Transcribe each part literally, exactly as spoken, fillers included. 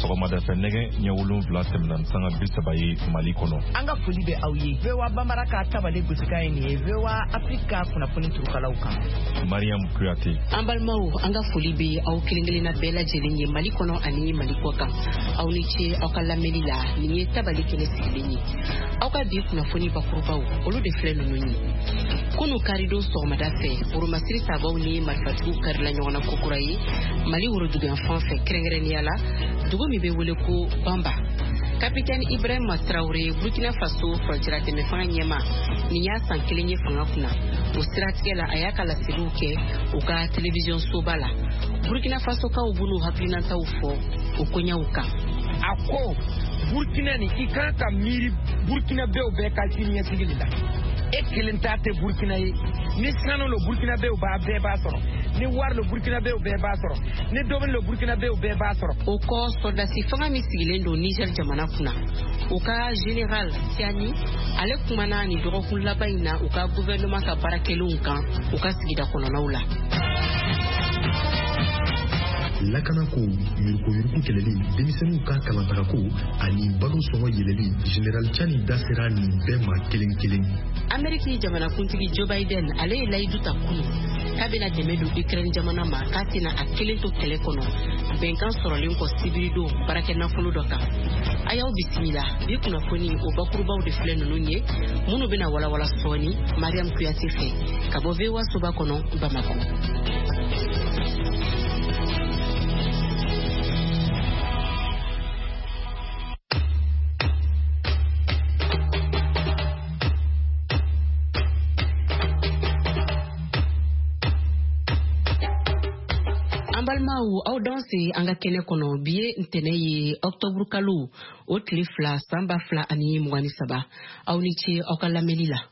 sɔgɔmada fɛ nɛgɛ ɲɛ wolonwula tɛmɛna sanga bi saba ye Mali kɔnɔ. An ka foli bɛ aw ye. V O A Bambara ka tabale gosika ye nin ye V O A Afrika kunnafoni turukalaw kan. Mariam Kuyate. An balimaw, an ka foli bɛ aw kelen-kelenna bɛɛ lajɛlen ye Mali kɔnɔ ani Mali kɔ kan. Aw ni ce aw ka lamɛnni la, nin ye tabale kɛnɛ sigilen ye. Aw ka bi kunnafoni bakurubaw, olu de filɛ ninnu ye. Kunu karidon sɔgɔmada fɛ, boromasiri tabaw ni marifatigiw karila ɲɔgɔn na kokura ye Mali woroduguyan fan fɛ kɛrɛnkɛrɛnnenya la, dugu min bɛ wele ko Bamba. Capitaine Ibrahima Traoré, Burkina Faso frontière dɛmɛ fanga ɲɛma, nin y'a san kelen ye fanga kunna. O siratigɛ la a y'a ka laseliw kɛ u ka télévision soba la. Burkina Faso kaw b'u n'u hakilinataw fɔ o koɲɛw kan. A ko Burkina ni i kan ka miiri Burkina bɛɛ bɛɛ ka siniɲɛsigi de la. E kelen ta tɛ Burkina ye, ni sanu lo Burkina bɛɛ b'a bɛɛ b'a sɔrɔ, ni wari lo Burkina bɛɛ bɛɛ b'a sɔrɔ, ni domini lo Burkina bɛɛ bɛɛ b'a sɔrɔ. O kɔ sɔrdasi fanga min sigilen don Niger jamana kunna, u ka général Tiani ale kumana ni dɔgɔkun laban in na u ka gouvernement ka baarakɛlenw kan u ka sigida kɔnɔnaw la. Lakanako, yuruko yuruko keleli, denmisɛnninw ka kalanbagako ani balo sɔngɔ yɛlɛli General Tiani da sera nin bɛɛ ma kelen kelen. Ameriki jamanakuntigi Joe Biden ale ye layidu ta kunu k'a bɛna dɛmɛ don Ukraine jamana ma k'a tɛna a kelen to kɛlɛ kɔnɔ bɛnkan sɔrɔlen kɔ sibirido baarakɛ nafolo dɔ kan. A y'aw bisimila, bi kunnafoni o bakurubaw de filɛ ninnu ye minnu bɛna walawala sɔɔni Mariam Kuyate fɛ ka bɔ V O A soba kɔnɔ Bamako. Balmaw aw danse an ka kɛnɛ kɔnɔ bi ye ntɛnɛ ye octobre kalo o tile fila san ba fila ani mugan ni saba aw ni ce aw ka lamɛnni la.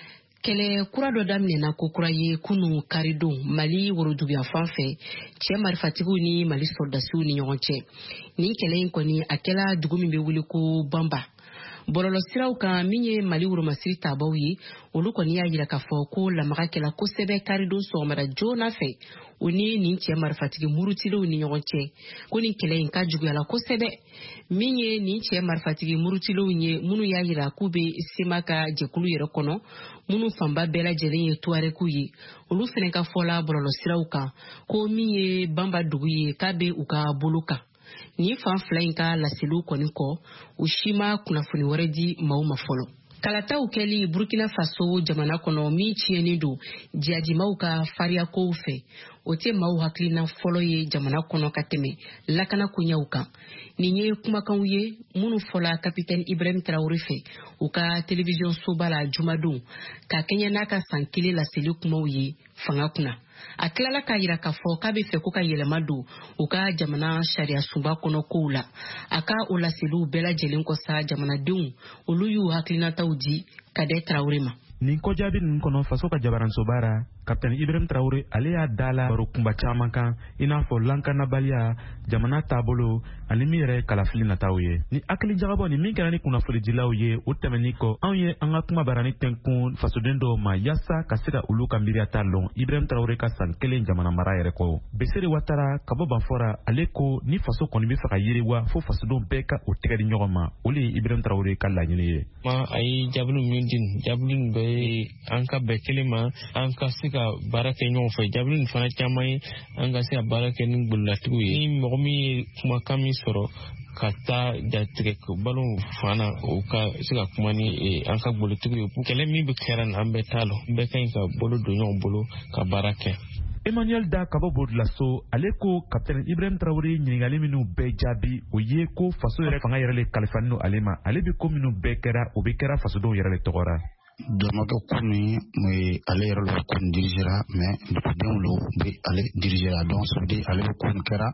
Kɛlɛ kura dɔ daminɛna ko kura ye kunu karidon Mali woroduguyan fan fɛ cɛ marifatigiw ni Mali sɔrdasiw ni ɲɔgɔn cɛ. Nin kɛlɛ in kɔni a kɛla dugu min bɛ wele ko Bamba. Bɔlɔlɔ siraw kan min ye Mali woromasiri tabaw ye olu kɔni y'a yira k'a fɔ ko lamaga kɛla kosɛbɛ karidon sɔgɔmada joona fɛ o ni nin cɛ marifatigi murutilenw ni ɲɔgɔn cɛ ko nin kɛlɛ in ka juguyala kosɛbɛ. Min ye nin cɛ marifatigi murutilenw ye minnu y'a yira k'u bɛ sema ka jɛkulu yɛrɛ kɔnɔ minnu fanba bɛɛ lajɛlen ye tuaregu ye olu fɛnɛ ka fɔla bɔlɔlɔ siraw kan ko min ye Bamba dugu ye k'a bɛ u ka bolo kan. Ni fan fila in ka laseliw kɔni kɔ u si ma kunnafoni wɛrɛ di maaw ma fɔlɔ. Kalataw kɛli Burkina Faso jamana kɔnɔ min tiɲɛnen don jihadimaw ka fariyakow fɛ o tɛ maaw hakilina fɔlɔ ye jamana kɔnɔ ka tɛmɛ lakana koɲɛw kan. Nin ye kumakanw ye minnu fɔla Capitaine Ibrahima Traoré fɛ u ka télévision soba la jumadon ka kɛɲɛ n'a ka san kelen laseli kumaw ye fanga kunna. A tilala k'a yira k'a fɔ k'a bɛ fɛ ko ka yɛlɛma don u ka jamana sariya sunba kɔnɔ kow la. A ka o laseliw bɛɛ lajɛlen kɔsa jamanadenw olu y'u hakilinataw di Kadɛ Traoré ma. Nin kɔjaabi ninnu kɔnɔ faso ka jabaranso baara Capitaine Ibrahima Traoré ale y'a dala baro kunba caman kan i n'a fɔ lankanabaliya jamana taabolo ani min yɛrɛ kalafili nataw ye. Ni hakili jagabɔ ni min kɛra ni kunnafonidilaw ye o tɛmɛni kɔ anw ye an ka kuma barani tɛnkun fasoden dɔw ma yaasa ka se ka olu ka miiriya ta lɔn Ibrahima Traoré ka san kelen jamana mara yɛrɛ kɔ. Besere Watara ka bɔ Banfora ale ko ni faso kɔni bɛ fɛ ka yiriwa fo fasodenw bɛɛ ka o tɛgɛ di ɲɔgɔn ma o de ye Ibrahima Traoré ka laɲini ye. Ma a ye jaabi min di jaabi bɛɛ an ka bɛɛ kelen ma an ka se ka baara kɛ ɲɔgɔn fɛ jaabi nin fana caman ye an ka se ka baara kɛ ni bololatigiw ye ni mɔgɔ min ye kumakan min sɔrɔ ka taa jatigɛ balo fana o ka se ka kuma ni an ka bololatigiw ye kɛlɛ min bɛ kɛra an bɛɛ t'a lɔ bɛɛ ka ɲi ka bolo don ɲɔgɔn bolo ka baara kɛ. Emmanuel Da Kabo Bodlaso ale ko Capitaine Ibrahima Traoré ɲininkali minnu bɛɛ jaabi o ye ko faso yɛrɛ fanga yɛrɛ le kalifalen don ale ma ale bɛ ko minnu bɛɛ kɛra o bɛ kɛra fasodenw yɛrɛ le tɔgɔra. Dɔnmakɛ kunu mu ale yɛrɛ lo kun dirigera mais dugudenw lo bɛ ale dirigera donc ça veut dire ale bɛ kun kɛra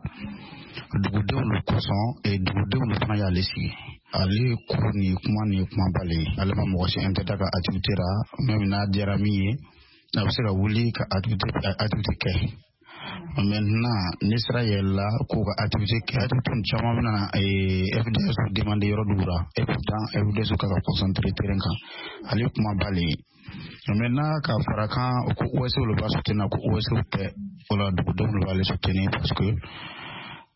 dugudenw lo kosɔn et dugudenw lo fana y'ale sigi ale kun ni kuma ni kuma bale ale ma mɔgɔ si intérêt ka activité ra même n'a diyara min ye a bɛ se ka wuli ka activité activité kɛ. Maintenant ne sera yɛlɛla k'u ka activité kɛ activité caman bɛ na F D S demande yɔrɔ dugu la et pourtant F D S ka ka concentrer terrain kan ale kuma bale. Maintenant ka fara kan ko O S O le ba soutenir ko O S O tɛ wala dugudenw lo b'ale soutenir parce que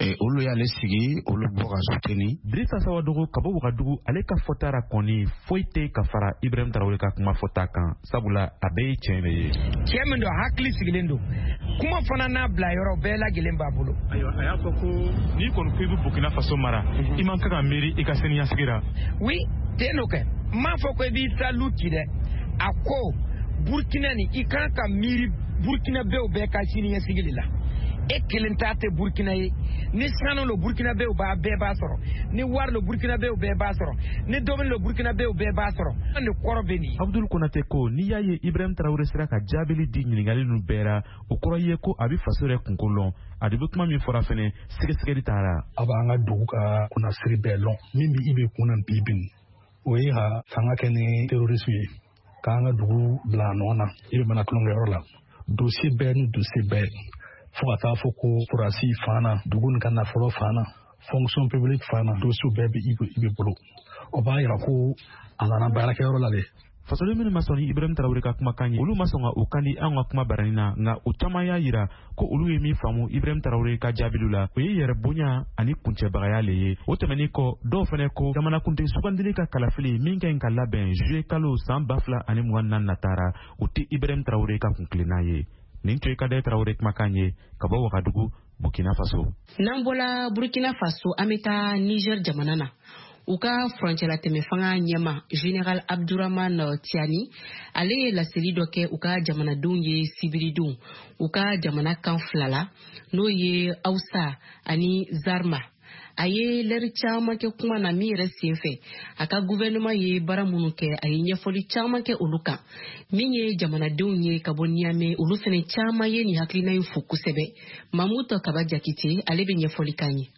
e olu y'ale sigi olu bɔ ka suteni. Drissa Sawadogo ka bɔ Wagadugu ale ka fɔta ra kɔni foyi tɛ ka fara Ibrahim Traoré ka kuma fɔta kan sabula a bɛɛ ye tiɲɛ de ye. Tiɲɛ min don hakili sigilen don kuma fana n'a bila yɔrɔ bɛɛ lajɛlen b'a bolo. Ayiwa a y'a fɔ ko n'i kɔni ko i bɛ Burkina Faso mara i man kan ka miiri i ka siniɲɛsigi ra. Oui ten n'o kɛ n m'a fɔ ko i b'i ta lu ci dɛ a ko Burkina ni i kan ka miiri Burkina bɛɛ bɛɛ ka siniɲɛsigi de la. E kelen ta tɛ Burkina ye ni sanu lo Burkina bɛɛ b'a bɛɛ b'a sɔrɔ ni wari lo Burkina bɛɛ bɛɛ b'a sɔrɔ ni domini lo Burkina bɛɛ bɛɛ b'a sɔrɔ an de kɔrɔ bɛ nin. Abdul Konate ko n'i y'a ye Ibrahim Traoré sera ka jaabili di ɲininkali ninnu bɛɛ ra o kɔrɔ ye ko a bɛ faso yɛrɛ kunko lɔn a de bɛ kuma min fɔra fɛnɛ sɛgɛsɛgɛli taara. A b'an ka dugu ka kunnasiri bɛɛ lɔn min bɛ i bɛ kunna bi bin o ye ka fanga kɛ ni terroriste ye k'an ka dugu bila nɔ na i bɛ mana tulonkɛyɔrɔ la dossier bɛɛ ni dossier bɛɛ fo ka taa fɔ ko kurasi fana dugu nin ka nafolo fana fonction publique fana dossier bɛɛ bɛ i bɛ bolo o b'a yira ko a nana baarakɛyɔrɔ la dɛ. Fasoden minnu ma sɔn ni Ibrahim Traoré ka kumakan ye olu ma sɔn ka o kan di an ka kuma barani na nka o caman y'a yira ko olu ye min faamu Ibrahim Traoré ka jaabiliw la o ye yɛrɛ bonya ani kuncɛbagaya le ye o tɛmɛnen kɔ dɔw fɛnɛ ko jamanakuntigi sugandili ka kalafili min ka ɲi ka labɛn juillet kalo san ba fila ani mugan naani nataara o tɛ Ibrahim Traoré ka kunkilenna ye. Nin tun ye Kadaye Traoré kumakan ye ka bɔ Wagadugu Burkina Faso. N'an bɔla Burkina Faso an bɛ taa Niger jamana na u ka furancɛla tɛmɛ fanga ɲɛma Général Abdourahmane Tiani ale ye laseli dɔ kɛ u ka jamanadenw ye sibiridon u ka jamana kan fila la n'o ye Hausa ani Zarma. A ye lɛri caman kɛ kuma na min yɛrɛ sen fɛ a ka gouvernement ye baara minnu kɛ a ye ɲɛfɔli caman kɛ olu kan min ye jamanadenw ye ka bɔ Niamey olu fɛnɛ caman ye nin hakilina in fo kosɛbɛ. Mamuto Kaba Jakite ale bɛ ɲɛfɔli kan ye.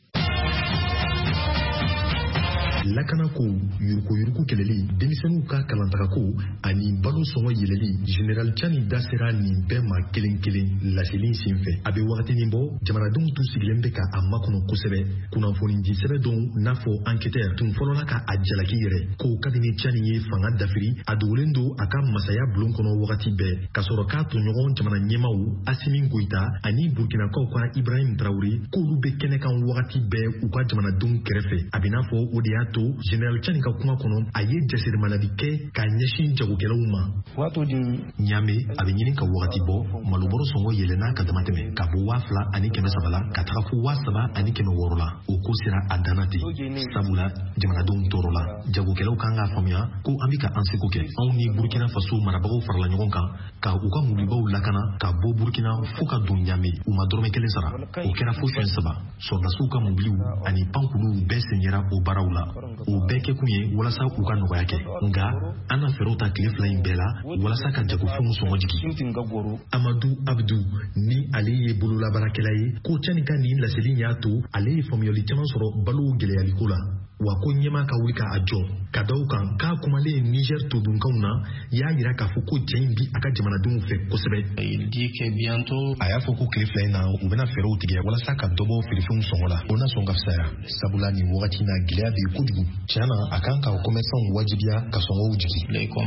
Lakana ko yuruku yuruku kɛlɛli denmisɛnninw ka kalantagako ani balo sɔngɔ yɛlɛli Général Tiani da sera nin bɛɛ ma kelen kelen laseli senfɛ a bɛ wagatinin bɔ jamanadenw tun sigilen bɛ ka a makɔnɔ kosɛbɛ kunnafoni di sɛbɛ dɔw n'a fɔ enquêteur tun fɔlɔla ka a jalaki yɛrɛ ko kabini Tiani ye fanga dafiri a dogolen don a ka masaya bulon kɔnɔ wagati bɛɛ ka sɔrɔ k'a tɔɲɔgɔn jamana ɲɛmaw Assimi Goïta ani Burkinakaw ka Ibrahim Traoré k'olu bɛ kɛnɛ kan wagati bɛɛ u ka jamanadenw kɛrɛfɛ a bɛ n'a fɔ o de y'a to Général Tiani ka kuma kɔnɔ a ye jasirimaladi kɛ ka ɲɛsin jagokɛlaw ma. Niamey a bɛ ɲini ka wagati bɔ malobɔrɔ sɔngɔ yɛlɛnna ka damatɛmɛ ka bɔ waa fila ani kɛmɛ saba la ka taga fo waa saba ani kɛmɛ wɔɔrɔ la o ko sera a danna ten sabula jamanadenw tɔɔrɔ la jagokɛlaw kan k'a faamuya ko an bɛ ka an seko kɛ anw ni Burkina Faso marabagaw farala ɲɔgɔn kan ka u ka mulibaw lakana ka bɔ Burkina fo ka don Niamey u ma dɔrɔmɛ kelen sara o kɛra fo fɛn saba sɔrdasiw ka mobiliw ani pankuluw bɛɛ senyera o baaraw la o bɛɛ kɛ kun ye walasa u ka nɔgɔya kɛ nka an na fɛɛrɛw ta tile fila in bɛɛ la walasa ka jagofɛnw sɔngɔ jigi. Amadou Abdou ni ale ye bololabaarakɛla ye ko Tiani ka nin laseli y'a to ale ye faamuyali caman sɔrɔ balo gɛlɛyaliko la wa ko ɲɛma ka wuli k'a jɔ ka da u kan k'a kumalen Niger todunkanw na y'a yira k'a fɔ ko cɛ in bi a ka jamanadenw fɛ kosɛbɛ. A y'a fɔ ko tile fila in na u bɛna fɛɛrɛw tigɛ walasa ka dɔbɔ feerefɛnw sɔngɔ la o na sɔn ka fisaya sabula nin wagati na gɛlɛya bɛ yen kojugu tiɲɛna a kan ka commerçants wajibiya ka sɔngɔw jigi.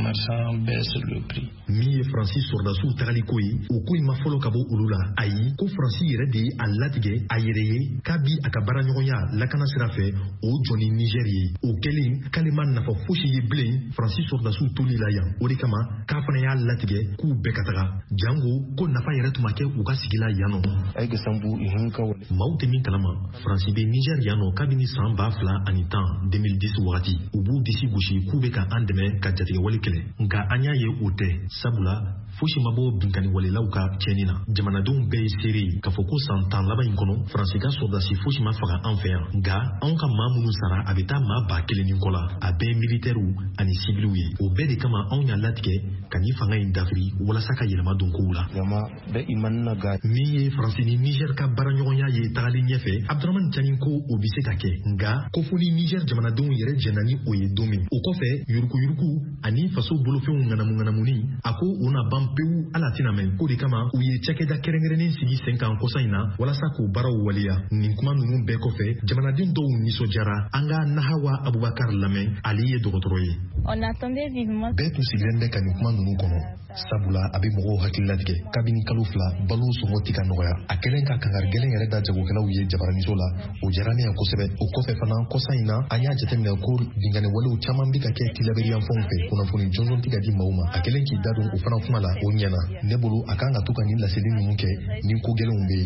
Min ye Faransi sɔrdasiw tagaliko ye o ko in ma fɔlɔ ka bɔ olu la ayi ko Faransi yɛrɛ de ye a latigɛ a yɛrɛ ye k'a bi a ka baaraɲɔgɔnya lakana sira fɛ o jɔni Niger ye o kɛlen k'ale ma nafa fosi ye bilen Faransi sɔrdasiw toli la yan o de kama k'a fana y'a latigɛ k'u bɛɛ ka taga jango ko nafa yɛrɛ tun ma kɛ u ka sigi la yan nɔ. Maaw tɛ min kalama Faransi bɛ Niger yan nɔ kabini san ba fila ani tan deux mille dix wagati u b'u disi gosi k'u bɛ ka an dɛmɛ ka jatigɛwale kɛlɛ nka an y'a ye o tɛ sabula fosi ma bɔ binkaniwalelaw ka tiɲɛni na jamanadenw bɛɛ ye seere k'a fɔ ko san tan laban in kɔnɔ Faransi ka sɔrdasi fosi ma faga an fɛ yan nka anw ka maa minnu sara a bɛ taa maa ba kelen ni kɔ la a bɛɛ militɛriw ani sibiliw ye o bɛɛ de kama anw y'a latigɛ ka nin fanga in dafiri walasa ka yɛlɛma don kow la. Min ye Faransi ni Niger ka baaraɲɔgɔnya ye tagali ɲɛfɛ Abdourahmane Tiani ko o bɛ se ka kɛ nka ko fo ni Niger jamanadenw yɛrɛ jɛnna ni o ye don min o kɔfɛ yurukuyuruku ani faso bolofɛnw ŋanamu ŋanamuni a ko o na ban pewu ala tɛna mɛn ko de kama u ye cakɛda kɛrɛnkɛrɛnnen sigi sen kan kɔsa in na walasa k'u baaraw waleya nin kuma ninnu bɛɛ kɔfɛ jamanaden dɔw nisɔndiyara an ka ka Nahawa Abubakar lamɛn ale ye dɔgɔtɔrɔ ye. On attendait vivement. Bɛɛ tun sigilen bɛ ka nin kuma ninnu kɔnɔ sabula a bɛ mɔgɔw hakili latigɛ kabini kalo fila balo sɔngɔ tɛ ka nɔgɔya a kɛlen ka kangari gɛlɛn yɛrɛ da jagokɛlaw ye jabaraniso la o diyara ne ye kosɛbɛ o kɔfɛ fana kɔsa in na an y'a jateminɛ ko binkani walew caman bɛ ka kɛ tilaberiyanfanw fɛ kunnafoni jɔnjɔn tɛ ka di maaw ma a kɛlen k'i da don o fana kuma la o ɲɛna ne bolo a kan ka to ka nin laseli ninnu kɛ ni ko gɛlɛnw bɛ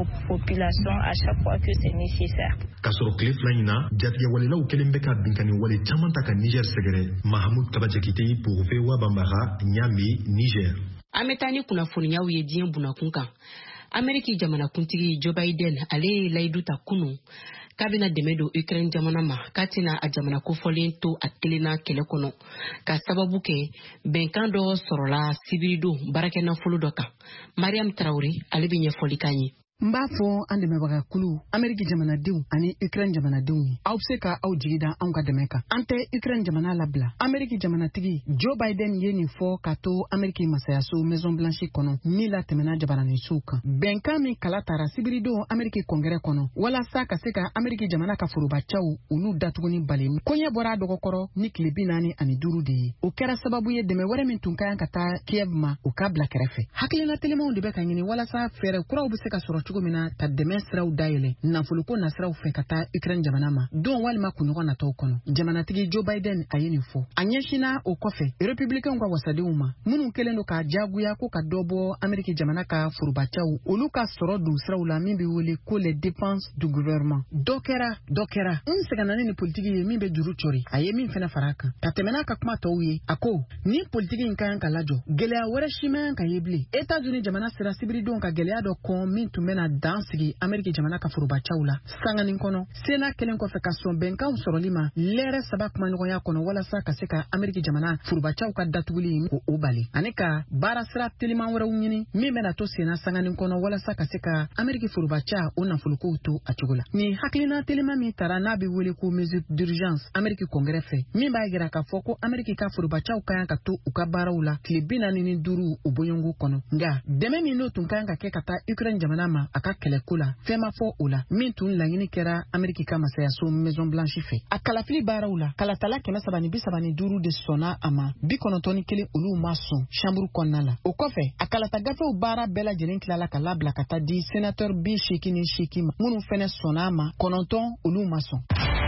yen. K'a sɔrɔ tile fila in na jatigɛ walelaw kelen bɛ ka binkani wale caman ta ka Niger sɛgɛrɛ Mahamud Kabajakite pour V O A Bambara Niamey Niger. An bɛ taa ni kunnafoniyaw ye diɲɛ bunakun kan. Ameriki jamanakuntigi Joe Biden ale ye layidu ta kunun k'a bɛna dɛmɛ don Ukraine jamana ma k'a tɛna a jamana kofɔlen to a kelenna kɛlɛ kɔnɔ ka sababu kɛ bɛnkan dɔ sɔrɔla sibirido baarakɛ nafolo dɔ kan. Mariam Traoré ale bɛ ɲɛfɔli k'an ye. N b'a fɔ an dɛmɛbaga kulu Ameriki jamanadenw ani Ukraine jamanadenw ye aw bɛ se ka aw jigi da anw ka dɛmɛ kan an tɛ Ukraine jamana labila. Ameriki jamanatigi Joe Biden ye nin fɔ ka to Ameriki masayaso Maison Blanche kɔnɔ min la tɛmɛna jabaranisow kan. Bɛnkan min kala tara sibiridon Ameriki kɔngɛrɛ kɔnɔ walasa ka se ka Ameriki jamana ka forobacɛw olu datuguni bali. Koɲɛ bɔra a dɔgɔkɔrɔ ni tile bi naani ani duuru de ye. O kɛra sababu ye dɛmɛ wɛrɛ min tun ka kan ka taa Kiev ma o ka bila kɛrɛfɛ. Hakilina telimanw de bɛ ka ɲini walasa fɛɛrɛ kuraw bɛ se ka sɔrɔ cogo min na ka dɛmɛ siraw dayɛlɛ nafoloko nasiraw fɛ ka taa Ukraine jamana ma don walima kunɲɔgɔn nataw kɔnɔ. Jamanatigi Joe Biden a ye nin fɔ. A ɲɛsina o kɔfɛ républicains ka wasadenw ma minnu kɛlen don k'a diyagoya ko ka dɔ bɔ Ameriki jamana ka forobacɛw olu ka sɔrɔ dun siraw la min bɛ wele ko les dépenses du gouvernement. Dɔ kɛra dɔ kɛra n sɛgɛnna ni politiki ye min bɛ juru cɔri a ye min fɛnɛ fara a kan ka tɛmɛ n'a ka kuma tɔw ye a ko ni politiki in ka kan ka lajɔ gɛlɛya wɛrɛ si man kan ka ye bilen. États-Unis jamana sera sibiridenw ka gɛlɛya dɔ kɔn min tun bɛna dan sigi Ameriki jamana ka forobacɛw la sanganin kɔnɔ sena kelen kɔfɛ ka sɔn bɛnkanw sɔrɔli ma lɛrɛ saba kuma ɲɔgɔnya kɔnɔ walasa ka se ka Ameriki jamana forobacɛw ka datuguli ko o bali ani ka baara sira teliman wɛrɛw ɲini min bɛna to sena sanganin kɔnɔ walasa ka se ka Ameriki forobacɛ o nafolokow to a cogo la. Ni hakilina teliman min tara n'a bɛ wele ko mesure d'urgence Ameriki kɔngɛrɛ fɛ min b'a jira k'a fɔ ko Ameriki ka forobacɛw ka kan ka to u ka baaraw la tile bi naani ni duuru u bɔɲɔngo kɔnɔ nka dɛmɛ min n'o tun ka kan ka kɛ ka taa Ukraine jamana ma a ka kɛlɛko la fɛn ma fɔ o la min tun laɲini kɛra Ameriki ka masayaso Maison Blanche fɛ. A kalafili baaraw la kalatala kɛmɛ saba ni bi saba ni duuru de sɔnna a ma bi kɔnɔntɔn ni kelen olu ma sɔn chambre kɔnɔna la. O kɔfɛ a kalata gafew baara bɛɛ lajɛlen tilala ka labila ka taa di sénateur bi seegin ni seegin ma minnu fɛnɛ sɔnna a ma kɔnɔntɔn olu ma sɔn.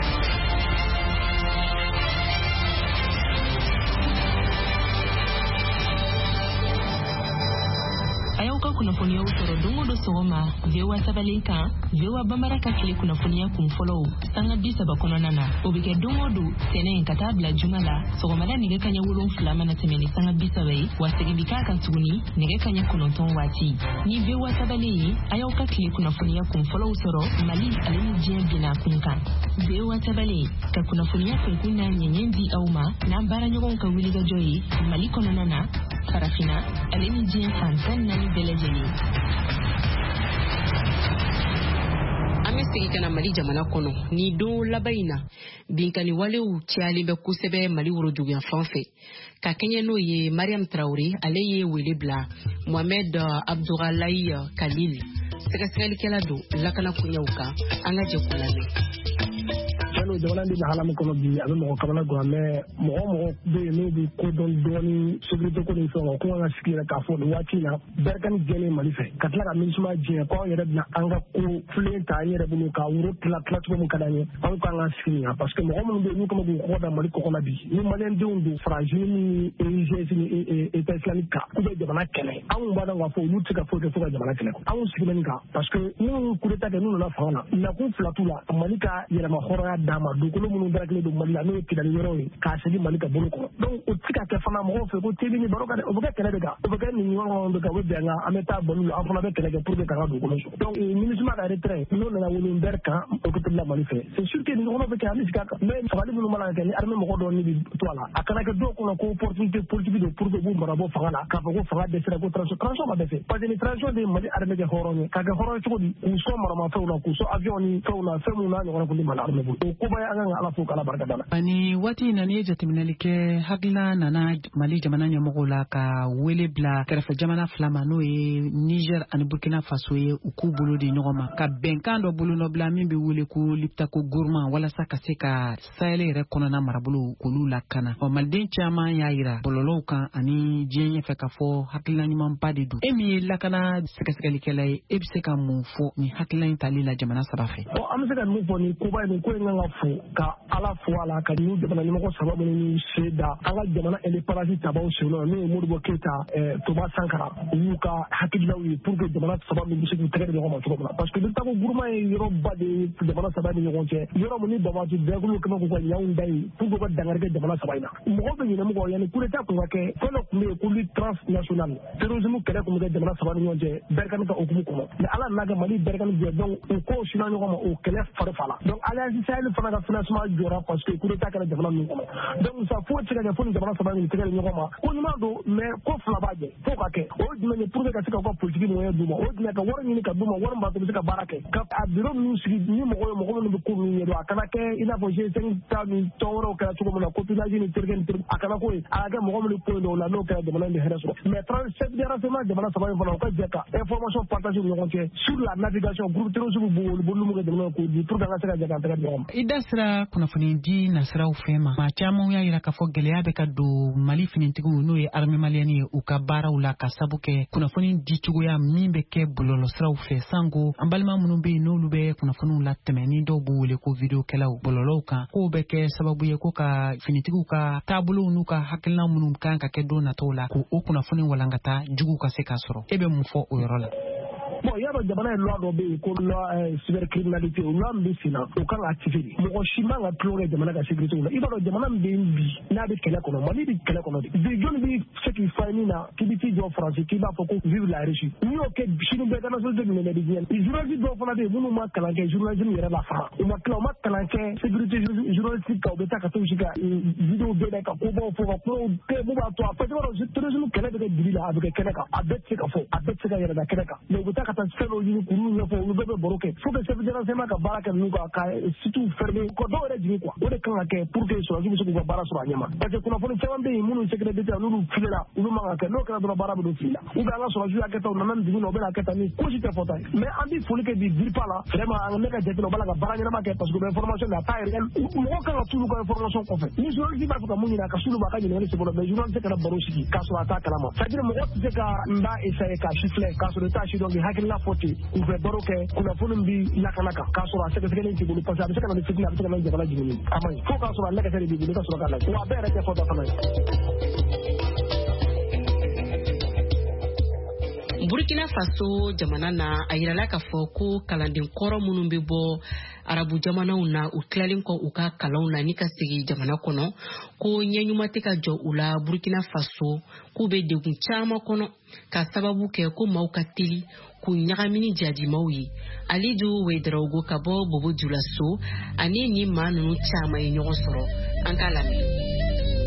kunnafoniyaw sɔrɔ don o don sɔgɔma V O A sabalen kan V O A Bambara ka tile kunnafoniya kun fɔlɔw sanga bi saba kɔnɔna na o bɛ kɛ don o don tɛnɛn ka taa bila juma la sɔgɔmada nɛgɛ kaɲɛ wolonfila mana tɛmɛ ni sanga bi saba ye wa segin bi k'a kan tuguni nɛgɛ kaɲɛ kɔnɔntɔn waati ni V O A sabalen ye a y'aw ka tile kunnafoniya kun fɔlɔw sɔrɔ Mali ale ni diɲɛ bina kun kan V O A sabalen ka kunnafoniya kunkun n'a ɲɛɲɛ di aw ma n'an baaraɲɔgɔnw ka wulikajɔ ye Mali kɔnɔna na farafina ale ni diɲɛ fan tan naani bɛɛ lajɛlen. An bɛ segin ka na Mali jamana kɔnɔ ni don laban in na binkani walew cayalen bɛ kosɛbɛ Mali woroduguyan fan fɛ ka kɛɲɛ n'o ye Mariam Traoré ale ye wele bila Mohamed Abdoulaye Khalil sɛgɛsɛgɛlikɛla don lakana koɲɛw kan an ka jɛ k'u lamɛn. Kano jamana de hala min kɔnɔ bi a bɛ mɔgɔ kamana gan mais mɔgɔ mɔgɔ bɛ yen n'o bɛ kodɔn dɔɔni sécurité ko ni fɛnw ko an ka sigi yɛrɛ k'a fɔ nin waati la Berkane jɛlen Mali fɛ ka tila ka MINUSMA jɛ ko an yɛrɛ bɛna an ka ko filen ta an yɛrɛ bolo ka woro tila tila cogo min ka d'an ye an kan ka sigi yan parce que mɔgɔ minnu bɛ yen n'u kama k'u kɔkɔ da Mali kɔkɔ la bi ni maliyɛndenw don Faransi ni I G S ni État islamique kan k'u bɛ jamana kɛlɛ anw b'a dɔn k'a fɔ olu tɛ se ka foyi kɛ fo ka jamana kɛlɛ anw sigilen kan parce que n'u coup d'état kɛ n'u nana fanga la nakun fila t'u la Mali ka yɛlɛma hɔrɔnya d'a ma dugukolo minnu darakelen don Mali la n'o ye kidali yɔrɔ ye k'a segin Mali ka bolo kɔrɔ donc o tɛ ka kɛ fana mɔgɔw fɛ ko teli ni baro ka dɛ o bɛ kɛ kɛlɛ de kan o bɛ kɛ nin ɲɔgɔn bɛ kan o bɛ bɛn kan an bɛ taa balo la an fana bɛ kɛlɛ kɛ pour que k'an ka dugukolo sɔrɔ donc MINUSMA ka retrait n'o nana wele Mbɛri kan occupé la Mali fɛ c'est sûr que nin ɲɔgɔn bɛ kɛ an bɛ sigi a kan mais fagali minnu mana kɛ ni armée mɔgɔ dɔw ni bɛ to a la a kana kɛ dɔw kɔnɔ ko opportunité politique don pour que b'u mara bɔ fanga la k'a fɔ ko fanga dɛsɛra ko transition transition ma dɛsɛ parce que ni transition de Mali armée kɛ hɔrɔn ye k'a kɛ hɔrɔn cogo di k'u sɔn maramafɛnw na k'u sɔn avion ni fɛnw na fɛn minnu n'a ɲɔgɔnna kun tɛ Mali armée bolo o koba an ka ala fo kala barka dala ani wati na ne jateminɛli kɛ hakilina nana Mali jamana ɲɛmɔgɔw la ka wele bila kɛrɛfɛ jamana fila ma n'o ye Niger ani Burkina Faso ye u k'u bolo di ɲɔgɔn ma ka bɛnkan dɔ bolo nɔ bila min bɛ wele ko Liptako Gourma walasa ka se ka Sahel yɛrɛ kɔnɔna marabolo k'olu lakana ɔ maliden caman y'a yira bɔlɔlɔw kan ani diɲɛ ɲɛfɛ ka fɔ hakilina ɲumanba de don e min ye lakana sɛgɛsɛgɛlikɛla ye e bɛ se ka mun fɔ ni hakilina in tali la jamana saba fɛ bon an bɛ se ka min fɔ ni koba in ko in kan ka fo ka ala fo a la ka ni jamana ɲɛmɔgɔ saba minnu se da an ka jamana indépendance tabaw sen na n'o ye Modibo Keita Thomas Sankara u y'u ka hakililaw ye pour que jamana saba min bɛ se k'u tɛgɛ di ɲɔgɔn ma cogo min na parce que Liptako Gourma ye yɔrɔba de ye jamana saba ni ɲɔgɔn cɛ yɔrɔ min ni Bamako bɛnkulu kɛmɛ k'u ka ɲanw da ye pour que u ka dankari kɛ jamana saba in na mɔgɔ bɛ ɲinɛ mɔgɔ yanni coup d'état kun ka kɛ fɛn dɔ tun bɛ yen ko lutte transnationale terrorisme kɛlɛ kun bɛ kɛ jamana saba ni ɲɔgɔn cɛ Berkane ka hukumu kɔnɔ mais ala n'a kɛ Mali Berkane jɛ donc u k'o sina ɲɔgɔn ma o kɛlɛ fari fa la donc Alliance Sahel fana ka financement jɔra parce que coup d'état kɛra jamana min kɔnɔ donc ça foyi tɛ se ka kɛ fo ni jamana saba in tɛgɛ di ɲɔgɔn ma ko ɲuman don mais ko fila b'a jɛ fo ka kɛ o ye jumɛn ye pour que ka se ka u ka politique moyen d'u ma o ye jumɛn ka wari ɲini ka d'u ma wari min b'a to u bɛ se ka baara kɛ ka a bureau minnu sigi ni mɔgɔ ye mɔgɔ minnu bɛ ko minnu ɲɛdɔn a kana kɛ i n'a fɔ G cinq ta ni tɔn wɛrɛw kɛra cogo min na copinage ni terikɛ ni terikɛ a kana ko ye a ka kɛ mɔgɔ minnu ko in o la n'o kɛra jamana in bɛ hɛrɛ sɔrɔ mais trente-sept de renseignement jamana saba in fana u ka jɛ ka information partage u ɲɔgɔn cɛ sur la navigation groupe terrorisme b'olu bolo mun kɛ jamana k'o di pour que an ka se ka jɛ k'an tɛgɛ di ɲɔgɔn ma i da sera kunnafoni di nasiraw fɛ ma maa caman y'a yira k'a fɔ gɛlɛya bɛ ka don Mali finitigiw n'o ye armée malienne ye u ka baaraw la ka sabu kɛ kunnafoni di cogoya min bɛ kɛ bɔlɔlɔsiraw fɛ sango an balima minnu bɛ yen n'olu bɛ kunnafoniw latɛmɛ ni dɔw b'u wele ko videokɛlaw bɔlɔlɔw kan k'o bɛ kɛ sababu ye ko ka finitigiw ka taabolow n'u ka hakilina minnu kan ka kɛ don nataw la k'o o kunnafoni walankata juguw ka se k'a sɔrɔ e bɛ mun fɔ o yɔrɔ la bon y'a dɔn jamana ye loi dɔ bɛ yen ko loi cybercriminalité o loi min bɛ sen na o kan ka activer de mɔgɔ si man ka tulon kɛ jamana ka sécurité la i b'a dɔn jamana min bɛ yen bi n'a bɛ kɛlɛ kɔnɔ Mali bɛ kɛlɛ kɔnɔ de bi jɔnni bɛ se k'i fa min na k'i bɛ t'i jɔ faransi k'i b'a fɔ ko vive la Russie n'i y'o kɛ sini bɛɛ internationalité minɛ bɛ diɲɛ journaliste dɔw fana bɛ yen minnu ma kalan kɛ journalisme yɛrɛ la fara u ma tila u ma kalan kɛ sécurité journalistique kan u bɛ taa ka t'u si ka vidéo bɛɛ da ka kobaw fɔ ka kumaw kɛ mun b'a to a parce que i b'a dɔn terrorisme kɛlɛ bɛ kɛ dibi la a bɛ kɛ kɛnɛ kan a bɛɛ tɛ se ka fɔ a bɛɛ tɛ se ka yɛrɛ da kɛnɛ kan mais u bɛ taa ka taa fɛn dɔw ɲini k'olu ɲɛfɔ olu bɛɛ bɛ baro kɛ fo que chef de renseignement ka baara kɛ ninnu kan ka sites fermer ko dɔw yɛrɛ jigin quoi o de kan ka kɛ pour que sɔrɔdasiw bɛ se k'u ka baara sɔrɔ a ɲɛ ma parce que kunnafoni caman bɛ yen minnu sécurité n'olu filela olu man ka kɛ n'o kɛra dɔrɔn baara bɛ don fili la ou bien an ka sɔrɔdasiw y'a kɛ tan u nana nin dugu la u bɛna kɛ tan ni ko si tɛ fɔta ye mais an bɛ foli kɛ bi DIRPA la vraiment an ne ka jate la u b'a la ka baara ɲɛnama kɛ parce que u bɛ information de a temps réel mɔgɔ kan ka t'olu ka information kɔfɛ ni journaliste b'a fɛ ka mun ɲini a ka s'olu ma a ka ɲininkali sɛbɛn mais journaliste kana baro sigi k'a sɔrɔ a t'a kalama c'est à dire mɔgɔ tɛ se ka n b'a essayer k'a siffler k'a sɔrɔ i t'a si dɔn k'i hakilina fɔ ten u bɛ baro kɛ kunnafoni bi lakana kan k'a sɔrɔ a sɛgɛsɛgɛlen t'i bolo parce que a bɛ se ka na ni fitina a bɛ se ka na ni jamana jigini a man ɲi fo k'a sɔrɔ a lɛgɛsɛ de b'i bolo i ka sɔrɔ k'a lajɛ wa a bɛɛ yɛrɛ tɛ fɔ dɔ fana ye. Burkina Faso jamana na a yirala k'a fɔ ko kalanden kɔrɔ minnu bɛ bɔ arabu jamanaw na u tilalen kɔ u ka kalanw na ni ka segi jamana kɔnɔ ko ɲɛɲuman tɛ ka jɔ u la Burkina Faso k'u bɛ degun caman kɔnɔ ka sababu kɛ ko maaw ka teli k'u ɲagamini jajimaw ye Alidu Wederawogo ka bɔ Bobo Dioulasso ani ni maa ninnu caman ye ɲɔgɔn sɔrɔ an k'a lamɛn.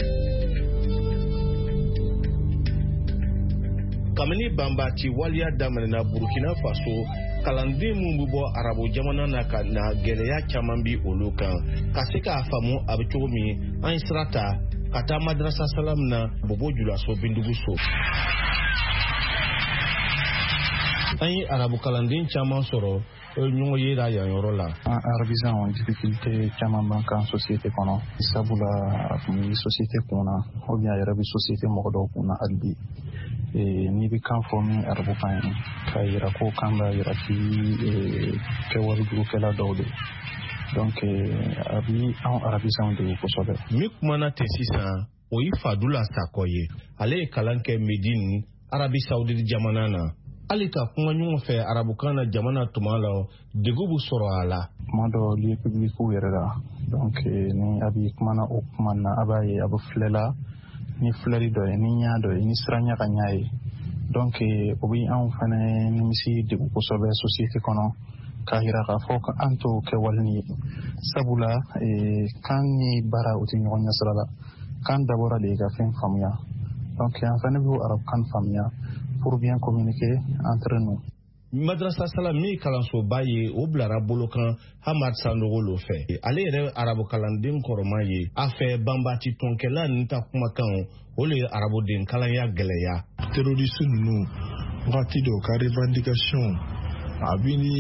Kamini Bambati waliya daminɛna Burkina Faso kalanden mun bɛ bɔ arabu jamana na ka na gɛlɛya caman bi olu kan ka se k'a faamu a bɛ cogo min an ye sira ta ka taa madrasa salam na Bobo Dioulasso Bindugu so. An ye arabu kalanden caman sɔrɔ ɲɔgɔn ye la yan yɔrɔ la. Arabisans difficulté caman b'an kan société kɔnɔ sabula société kunna ou bien yɛrɛ bɛ société mɔgɔ dɔw kunna hali bi. N'i bɛ kan fɔ min arabu kan ye k'a yira ko kan b'a yira k'i kɛwale jugukɛla dɔw de donc a bi anw arabisans de ye kosɛbɛ. Min kumana ten sisan o ye Fadula Sakɔ ye ale ye kalan kɛ Médine Arabi Saoudite jamana na hali ka kuma ɲɔgɔn fɛ arabukan na jamana tuma la degun bɛ sɔrɔ a la. Kuma dɔ lieu publics yɛrɛ la donc ni a bɛ kumana o kuma na a b'a ye a bɛ filɛla ni filɛli dɔ ye ni ɲa dɔ ye ni siranya ka ɲa ye donc o bɛ anw fana nimisi degun kosɛbɛ société kɔnɔ k'a yira k'a fɔ ko an t'o kɛwale ye sabula kan ni baara o tɛ ɲɔgɔn ɲɛ sira la kan dabɔra de ka fɛn faamuya donc an fana bɛ arabukan faamuya pour bien communiquer entre nous. madrasa salami kalansoba ye o bilara bolo kan Hamad Sandogo lo fɛ ale yɛrɛ arabu kalanden kɔrɔma ye a fɛ banbati tɔnkɛla nin ta kumakan o le ye araboden kalanya gɛlɛya terroriste ninnu wagati dɔw ka revendication a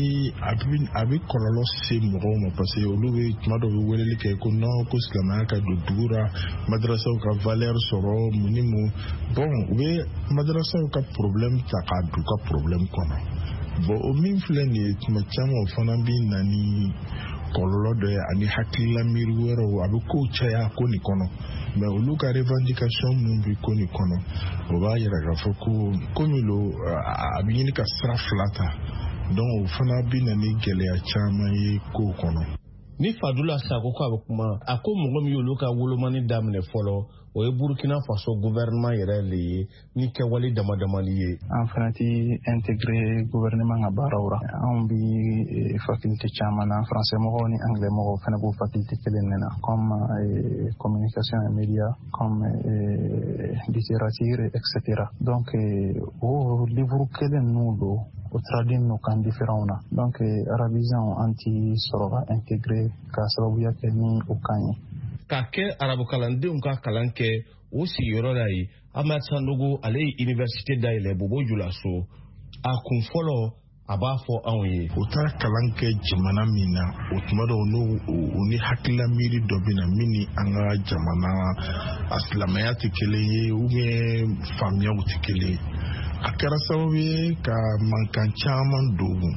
bɛ kɔlɔlɔ se mɔgɔw ma parce que olu bɛ tuma dɔw bɛ weleli kɛ ko non ko silamɛya ka don dugu la madrasaw ka valeur sɔrɔ mun ni mun bon u bɛ madrasaw ka problème ta k'a don ka problème kɔnɔ bon o min filɛ nin ye tuma caman o fana bɛ na ni kɔlɔlɔ dɔ ye ani hakilila miiri wɛrɛw a bɛ kow caya ko nin kɔnɔ mais olu ka revendication mun bɛ ko nin kɔnɔ o b'a yira k'a fɔ ko komi lo a bɛ ɲini ka sira fila ta donc o fana bɛ na ni gɛlɛya caman ye kow kɔnɔ. Ni Fadula Sako ko a bɛ kuma a ko mɔgɔ min y'olu ka wolomani daminɛ fɔlɔ o ye Burkina Faso gouvernement yɛrɛ le ye ni kɛwale dama damani ye. An fana ti intégré gouvernement ka baaraw ra an bi faculté caman na français mɔgɔw ni anglais mɔgɔw fana b'o faculté kelen na comme communication et médias comme littérature et cetera. Donc o livre kelen n'u do o traduit no kan différent na donc arabisant anti soroga intégré ka sababuya kɛ ni o kan ye ka kɛ arabu kalandenw ka kalan kɛ o sigiyɔrɔ la ye Hamad Sandogo ale ye université dayɛlɛ Bobo Julaso a kun fɔlɔ a b'a fɔ anw ye o taara kalan kɛ jamana min na o tuma dɔw n'o ni hakilila miiri dɔ bɛ na min ni an ka jamana a silamɛya tɛ kelen ye ou bien faamuyaw tɛ kelen ye a kɛra sababu ye ka mankan caman don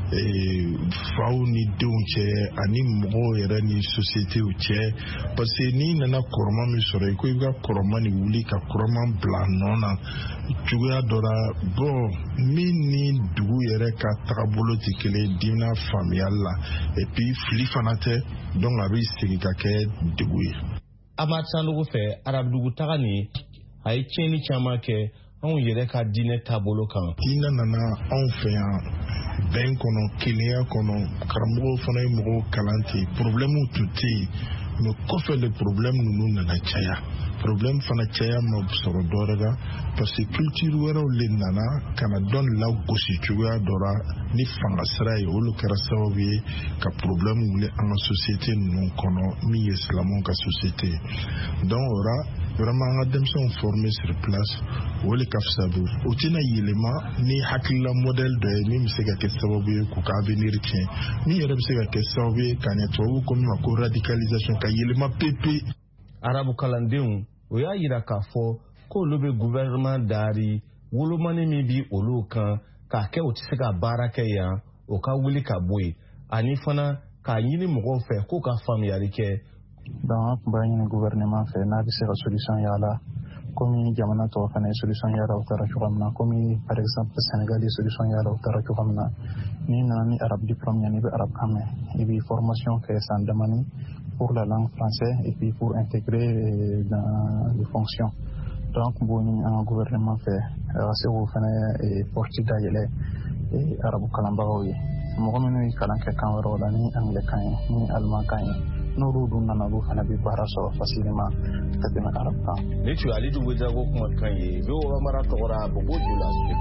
faw ni denw cɛ ani mɔgɔw yɛrɛ ni sociétéw cɛ parce que n'i nana kɔrɔma min sɔrɔ i ko i ka kɔrɔma ni wuli ka kɔrɔma bila nɔ na cogoya dɔ la bon min ni dugu yɛrɛ ka tagabolo tɛ kelen diinɛ faamuyali la et puis fili fana tɛ donc a bɛ segin ka kɛ degun ye. Hamad Sandogo fɛ arabudugu taga nin a ye tiɲɛni caman kɛ anw yɛrɛ ka diinɛ taabolo kan. Diinɛ nana anw fɛ yan bɛn kɔnɔ kelenya kɔnɔ karamɔgɔw fana ye mɔgɔw kalan ten problème tun tɛ yen mais kɔfɛ le problème ninnu nana caya problème fana caya ma sɔrɔ dɔwɛrɛ la parce que culture wɛrɛw le nana kana dɔn lagosi cogoya dɔ la ni fanga sira ye olu kɛra sababu ye ka problème wuli an ka société ninnu kɔnɔ min ye silamɛw ka société donc o la vraiment an ka denmisɛnw former sur place o le ka fisa o tɛna yɛlɛma ni hakilila modèle dɔ ye min bɛ se ka kɛ sababu ye k'u ka avenir tiɲɛ min yɛrɛ bɛ se ka kɛ sababu ye ka ɲɛ tubabuw ko min ma ko radicalisation ka yɛlɛma pepe. Arabu kalandenw o y'a yira k'a fɔ k'olu bɛ gouvernement daari wolomani min bi olu kan k'a kɛ o tɛ se ka baara kɛ yan o ka wuli ka bɔ yen ani fana k'a ɲini mɔgɔw fɛ k'u ka faamuyali kɛ. donc an tun b'a ɲini gouvernement fɛ n'a bɛ se ka solution yala komi jamana tɔw fana ye solution yala o taara cogoya min na komi par exemple Sénégal ye solution yala o taara cogoya min na n'i nana ni arabe diplôme ye n'i bɛ arabe kan mɛn i bɛ formation kɛ san damani pour la langue française et puis pour intégrer dans les fonctions. Donc, bon, un gouvernement fait, c'est où faire porter d'ailleurs les arabes kalambaraoui. Moi, je suis kalanke kanwaro la ni anglais kanye ni allemand kanye. Nous nous nana bu fana bi baraso facilement tadema arabe kan. Ni tu ali du wejago kuma kanye, do amara tokora bobo jula.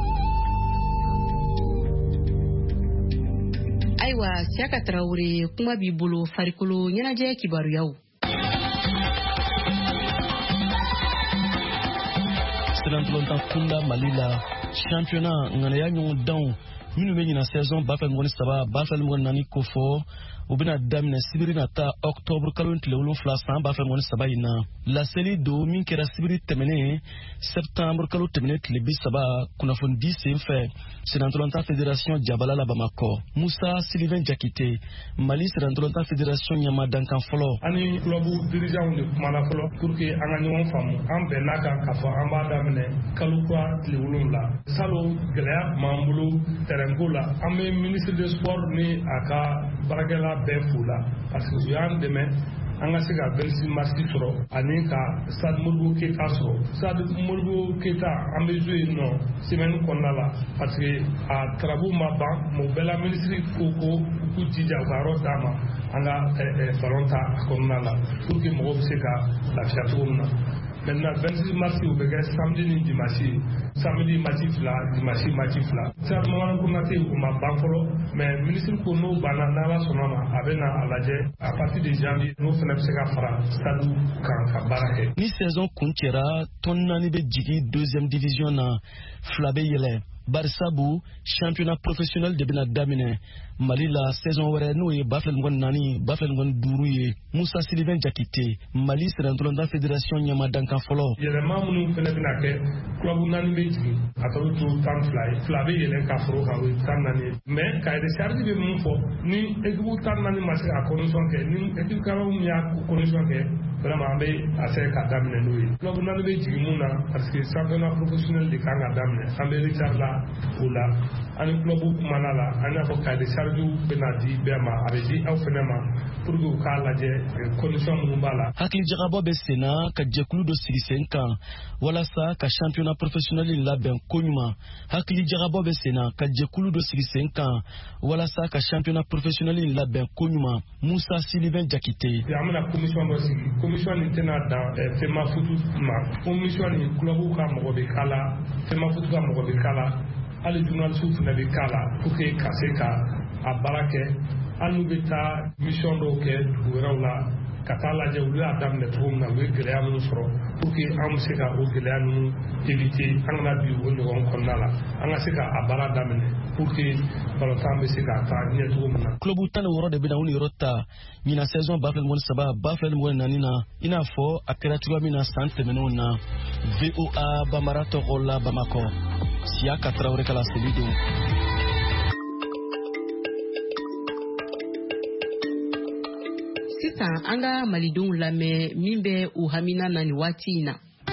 Aiwa Siaka Traoré kuma b'i bolo farikolo ɲɛnajɛ kibaruyaw. Sirantulonta kunda Mali la championnat ŋanaya ɲɔgɔn danw minnu bɛ ɲina saison ba fila mɔgɔ saba ba fila mɔgɔ naani ko fɔ u bɛna daminɛ sibiri nata octobre kalo tile wolonfila san ba fila mɔgɔ saba in na laseli don min kɛra sibiri tɛmɛnen septembre kalo tɛmɛnen tile bi saba kunnafoni di sen fɛ Sirantulonta fédération Jabala la Bamako Musa Sylvain Jakite Mali Sirantulonta fédération ɲɛma dankan fɔlɔ ani club dirigeant de kumana fɔlɔ pour que an ka ɲɔgɔn faamu an bɛnna kan k'a fɔ an b'a daminɛ kalo kura tile wolonwula salon gɛlɛya m'an bolo terrain ko la an bɛ ministre de sport ni a ka baarakɛla bɛɛ fo la parce que u y'an dɛmɛ an ka se ka vingt-six mars sɔrɔ ani ka stade Modibo Keita sɔrɔ stade Modibo Keita an bɛ jouer yen nɔ semaine kɔnɔna la parce que a travaux ma ban mais u bɛɛ la ministre ko ko u k'u jija u ka yɔrɔ d'a ma an ka ballon ta a kɔnɔna la pour que mɔgɔw bɛ se ka lafiya cogo min na maintenant vingt-six mars u bɛ kɛ samedi ni dimanche samedi match fila dimanche match fila Stade Mamadu Konate u ma ban fɔlɔ mais ministre ko n'o banna n'Ala sɔnna ma a bɛ na a lajɛ à partir de janvier n'o fana bɛ se ka fara stade kan ka baara kɛ. Ni saison kun cɛra tɔn naani bɛ jigin deuxième division na fila bɛ yɛlɛ. Barisabu championnat professionnel de bena daminɛ Mali la saison wɛrɛ n'o ye ba fila ni mugan ni naani ba fila ni mugan ni duuru ye. Musa Sylvain Jakite Mali sɛnɛntɔlɔntan fédération ɲɛma dankan fɔlɔ. Yɛlɛma minnu fɛnɛ bɛna kɛ club naani bɛ jigin a tɔgɔ to tan fila ye fila bɛ yɛlɛn ka foro kan o ye tan naani ye mais cahier de charge bɛ mun fɔ ni équipe tan naani ma se ka condition kɛ ni équipe karaw min y'a condition kɛ vraiment an bɛ a se ka daminɛ n'o ye club naani bɛ jigin mun na parce que championnat professionnel de kan ka daminɛ an bɛ retard la o la ani club kumana la an y'a fɔ cahier de charge bɛna di bɛɛ ma a bɛ di aw fɛnɛ ma pour que u k'a lajɛ condition minnu b'a la. Hakili jagabɔ bɛ sen na ka jɛkulu dɔ sigi sen kan walasa ka championnat professionnel labɛn ko ɲuman. Hakili jagabɔ bɛ sen na ka jɛkulu dɔ sigi sen kan walasa ka championnat professionnel labɛn ko ɲuman. Musa Sylvain Jakite. An bɛna commission dɔ sigi commission nin tɛna dan fɛnma futu ma commission nin club ka mɔgɔ bɛ k'a la fɛnma futu ka mɔgɔ bɛ k'a la hali journaliste fana bɛ k'a la pour que ka se ka a baara kɛ an n'u bɛ taa mission dɔw kɛ dugu wɛrɛw la ka taa lajɛ olu y'a daminɛ cogo min na u ye gɛlɛya minnu sɔrɔ pour que an bɛ se ka o gɛlɛya ninnu éviter an kana bi o ɲɔgɔn kɔnɔna la an ka se ka a baara daminɛ pour que balontan bɛ se ka taa ɲɛ cogo min na. Club tan ni wɔɔrɔ de bɛna u ni yɔrɔ ta ɲina saison ba fila ni mugan ni saba ba fila ni mugan ni naani na i n'a fɔ a kɛra cogoya min na san tɛmɛnenw na. V O A Bamara tɔgɔ la Bamakɔ Siaka Traoré Kala Selido. Sisan an ka malidenw lamɛn min bɛ u hamina na ni waati in na.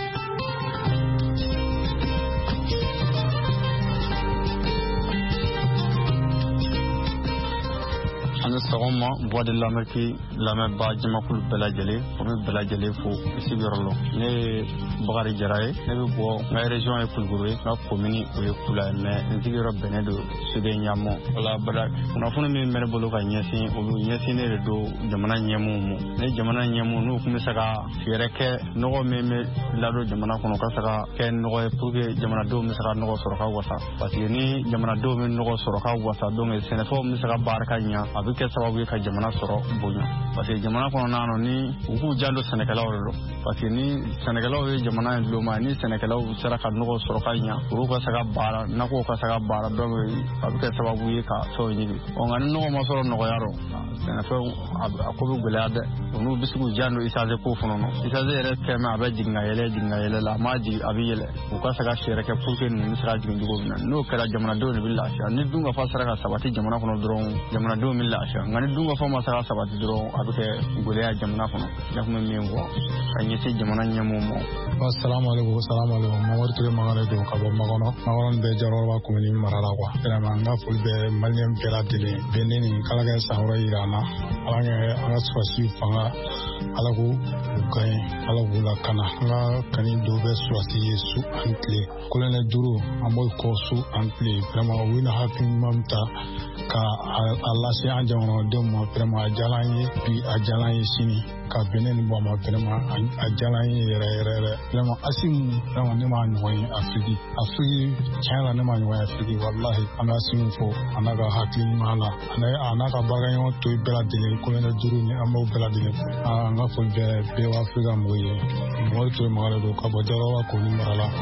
Ani sɔgɔma voix de l'Amérique lamɛnba jamakulu bɛɛ lajɛlen o bɛ bɛɛ lajɛlen fo i sigiyɔrɔ la ne ye Bakari Jara ye ne bɛ bɔ n ka région ye Kulukoro ye n ka commune o ye Kula ye mais n sigiyɔrɔ bɛnnen don Sube Ɲamɔ wala bada kunnafoni min bɛ ne bolo ka ɲɛsin olu ɲɛsinnen de don jamana ɲɛmɔgɔw ma ne jamana ɲɛmɔgɔw n'u tun bɛ se ka fɛɛrɛ kɛ nɔgɔ min bɛ ladon jamana kɔnɔ ka se ka kɛ nɔgɔ ye pour que jamanadenw bɛ se ka nɔgɔ sɔrɔ ka wasa parce que ni jamanadenw bɛ nɔgɔ sɔrɔ ka wasa donc sɛnɛfɛnw bɛ se ka baara ka ɲɛ a bɛ kɛ sababu ye ka jamana sɔrɔ bonya parce que jamana kɔnɔna na ni u k'u janto sɛnɛkɛlaw de don parce que ni sɛnɛkɛlaw ye jamana in duloma ni sɛnɛkɛlaw sera ka nɔgɔ sɔrɔ ka ɲɛ olu ka se ka baara nakɔw ka se ka baara donc a bɛ kɛ sababu ye ka fɛnw ɲini ɔ nka ni nɔgɔ ma sɔrɔ nɔgɔya rɔ sɛnɛfɛnw a ko bɛ gɛlɛya dɛ olu bɛ se k'u janto isage ko fana na isage yɛrɛ kɛmɛ a bɛ jigin ka yɛlɛ jigin ka yɛlɛ la a ma jigin a bɛ yɛlɛ u ka se ka fɛɛrɛ kɛ pour que ninnu bɛ se ka jigin cogo min na n'o kɛra jamanadenw de bɛ lafiya ni dunkafa sera ka sabati jamana kɔnɔ dɔrɔn jamanadenw bɛ lafiya nka ni dunkafa ma se ka sabati dɔrɔn a bɛ kɛ gɛlɛya jamana kɔnɔ ne tun bɛ min fɔ ka ɲɛsin jamana ɲɛmɔgɔw ma. Assalamu alaikum assalamu alaikum Mamadu Ture Mangare don ka bɔ Makɔnɔ Makɔnɔ bɛɛ Jawara commune mara la quoi vraiment n ka foli bɛ malien bɛɛ lajɛlen bɛɛ ne ni kala kɛ san wɛrɛ yira an na ala kɛ an ka surasi fanga ala k'u gagne ala k'u lakana an ka kani dɔw bɛ surasi ye su ani tile kolonɛ duuru an b'o kɔ su ani tile vraiment u bɛna hakili ɲuman ta ka a lase an jamanadenw ma vraiment a diyara an ye bi a diyara an ye sini ka bɛnɛ ni bɔ a ma vraiment a diyara an ye yɛrɛ yɛrɛ yɛrɛ vraiment Asimu vraiment ne m'a ɲɔgɔn ye Afiriki Afiriki tiɲɛ la ne m'a ɲɔgɔn ye Afiriki walahi an bɛ Asimu fo a n'a ka hakili ɲuman na a n'a ka baarakɛɲɔgɔn to bɛɛ lajɛlen kolonɛ duuru ni an b'o bɛɛ lajɛlen fo an ka foli bɛɛ bɛɛ bɛ Afirika mɔgɔw ye Mamadu Ture Mangare don ka bɔ Jawara commune mara la.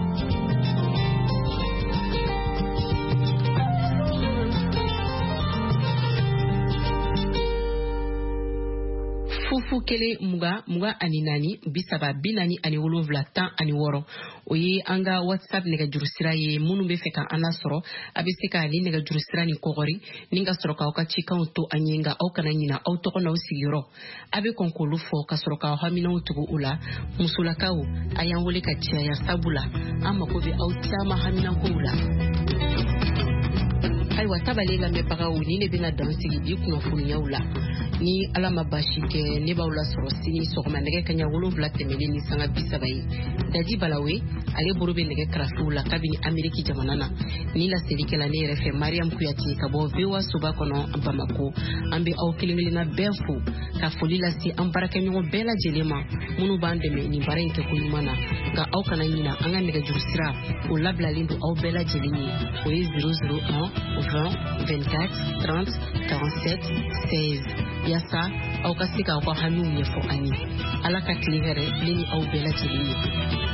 Fufu kele muga muga ani nani bisaba binani ani wolonvila tan ani wɔɔrɔ o ye an ka WhatsApp nɛgɛjuru sira ye minnu bɛ fɛ ka an lasɔrɔ a bɛ se ka ni nɛgɛjuru sira ni kɔgɔri ni ka sɔrɔ k'aw ka cikanw to an ye nka aw kana ɲina aw tɔgɔ n'aw sigiyɔrɔ a bɛ kɔn k'olu fɔ ka sɔrɔ k'aw haminaw tugu u la musolakaw a y'an wele ka caya sabula an mako bɛ aw caman haminakow la. Ayiwa tabale lamɛnbagaw ni ne bɛna dan sigi bi kunnafoniyaw la ni ala ma baasi kɛ ne b'aw la sɔrɔ sini sɔgɔma nɛgɛ kaɲa wolonwula tɛmɛlen ni sanga bi saba ye daji balawe ale bolo bɛ nɛgɛ karafiw la kabini ameriki jamana na ni laselikɛla ne yɛrɛ fɛ mariam kuyate ka bɔ vewa soba kɔnɔ bamako an bɛ aw kelen kelenna bɛɛ fo ka foli lase an baarakɛɲɔgɔn bɛɛ lajɛlen ma minnu b'an dɛmɛ nin baara in kɛko ɲuman na nka aw kana ɲina an ka nɛgɛjuru sira o labilalen don aw bɛɛ lajɛlen ye o ye zéro zéro un vingt vingt-quatre trente quarante-sept seize yasa aw ka se k'aw ka hamiw ɲɛfɔ an ye ala ka tile hɛrɛ ne ni aw bɛɛ lajɛlen ye